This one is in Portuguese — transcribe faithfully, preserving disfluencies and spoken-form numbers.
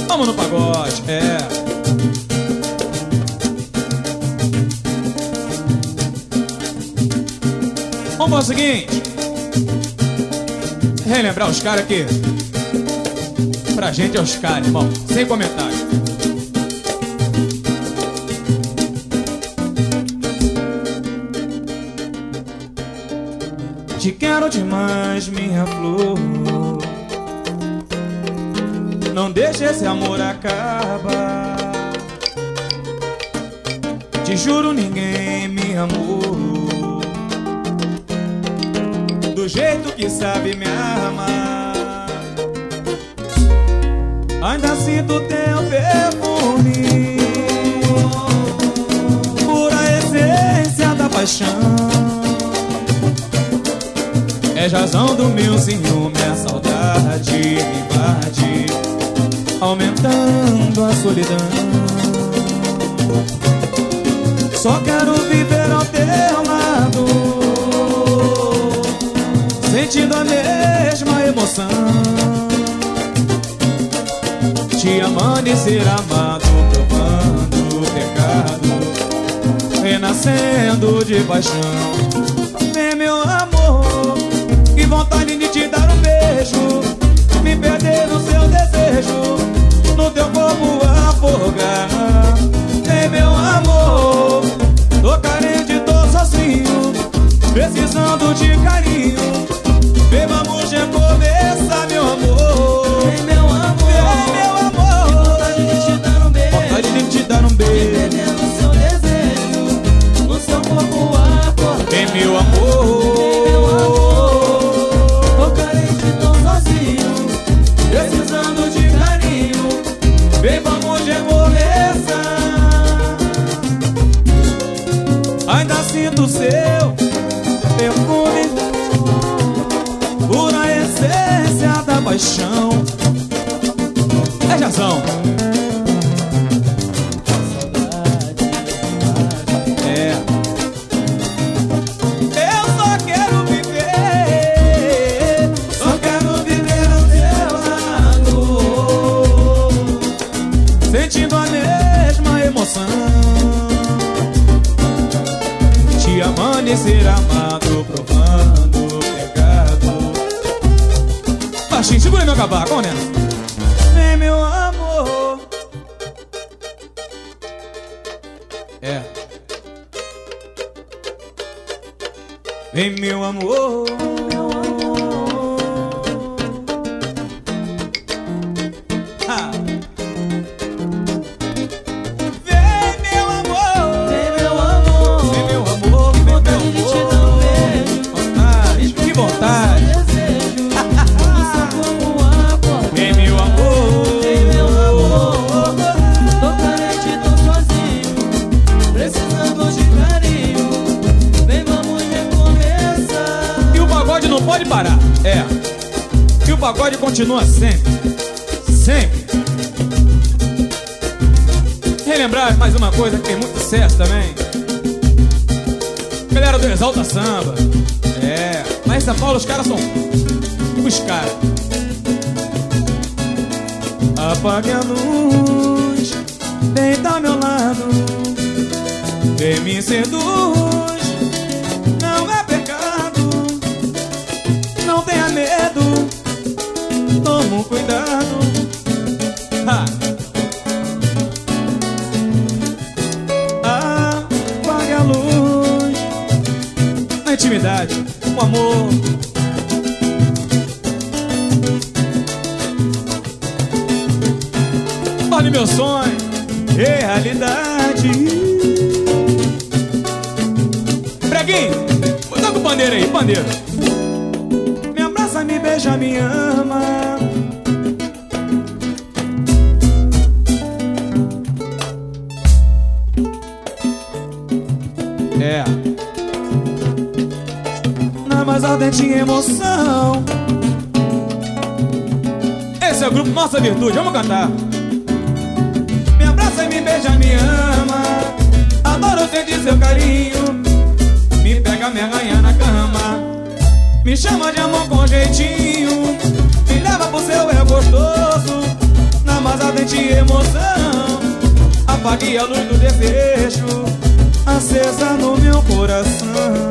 Vamos no pagode, é. Vamos fazer o seguinte, relembrar os caras aqui. Pra gente é os caras, irmão, sem comentário. Te quero demais, minha flor. Não deixe esse amor acabar. Te juro, ninguém me amou do jeito que sabe me amar. Ainda sinto teu perfume, pura essência da paixão. É razão do meu ciúme, a saudade me invade, aumentando a solidão. Só quero viver ao teu lado, sentindo a mesma emoção, te amando e ser amado, provando o pecado, renascendo de paixão. Vem, meu amor, que vontade de te dar um beijo, me perder no seu desejo, no teu corpo afogar. Vem, meu amor, tô carente, tô sozinho, precisando de carinho. Vem, vamos recomeçar, meu amor. Vem, meu amor, vem, meu amor, que vontade de te dar um beijo, vontade de te dar um beijo, me perder no seu desejo, no seu corpo afogar. Vem, meu amor, vem, vamos recomeçar. Ainda sinto seu perfume, pura essência da paixão. É Jazão. É. Eu só quero viver, só quero viver ao teu lado, sentindo a mesma emoção, te amando e ser amado, provando o pecado. Baixinho, segura meu cavaco, vamos nessa. Vem, meu amor. É. Vem, meu amor. Ah. Pode parar, é. Que o pagode continua sempre, sempre. Relembrar mais uma coisa que tem muito sucesso também. Galera do Exalta Samba. É, lá em São Paulo os caras são os caras. Apague a luz, deita ao meu lado, vem me seduz, não é pecado, não tenha medo, toma um cuidado. Ha. Apague a luz, na intimidade, o amor. Torne meu sonho realidade. Breguinho, toca o pandeiro aí, pandeiro. Me abraça, me beija, me ama. É. Na mais ardente emoção. Esse é o grupo Nossa Virtude, vamos cantar. Me abraça e me beija, me ama. Adoro sentir seu carinho. Me pega, me arranha na cama. Me chama de amor com jeitinho. Me leva pro seu é gostoso. Na mais ardente emoção, apague a luz do desejo acesa no meu coração.